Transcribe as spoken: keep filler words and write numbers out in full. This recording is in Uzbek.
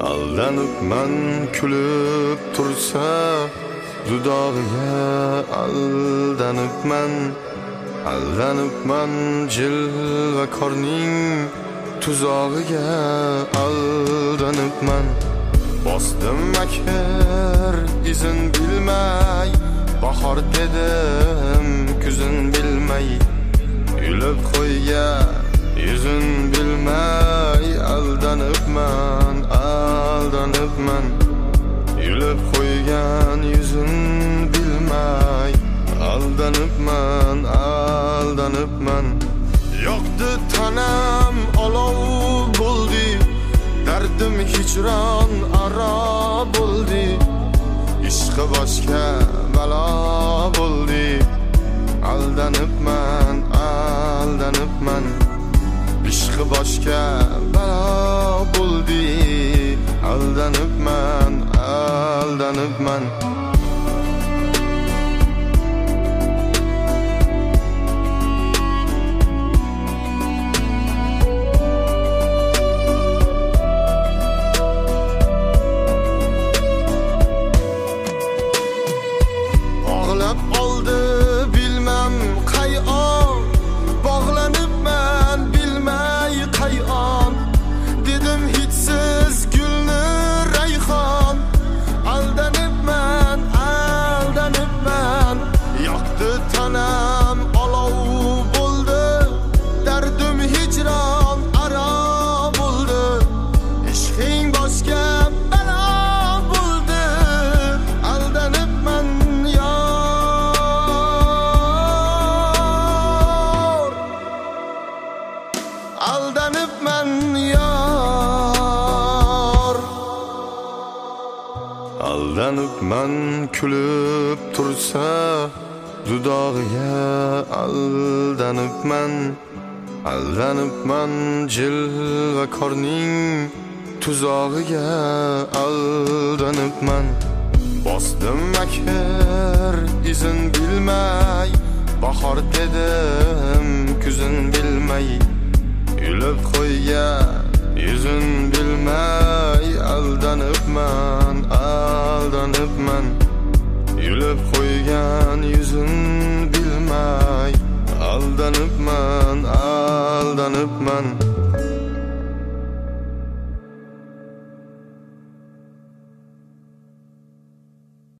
Aldanıpman külüp tursa dudağıya, aldanıpman Aldanıpman jilve korning tuzağıya, aldanıpman Bosdim makir izin bilmay, bahar dedim küzün bilmay Ülüp koygan yüzün bilmay, aldanıpman, aldanıpman Ülüp koygan yüzün bilmay, aldanıpman, aldanıpman Yoqdi tanam olov bo'ldi, dardim hicron aro bo'ldi Ishqi boshqa balo bo'ldi, aldanıpman, aldanıpman Ishqi boshqa balo bo'ldi, aldanıpman, aldanıpman Bağlab oldu bilmem qay on, Bağlanıpman bilmay qay on Dedim hiçsiz gülni rayhon, aldanıpman, aldanıpman Yoqdi tanam olov bo'ldi, dardim hicron aro bo'ldi Ishqing boshqa balo bo'ldi, aldanıpman yor Aldanıpman yor Aldanıpman külüp tursa dudağıya, aldanıpman Aldanıpman jilve korning tuzağıya, aldanıpman Bosdim makir izin bilmay, bahar dedim küzün bilmay Ülüp koygan yüzün bilmay, aldanıpman, aldanıpman Ülüp koygan yüzün bilmay, aldanıpman, aldanıpman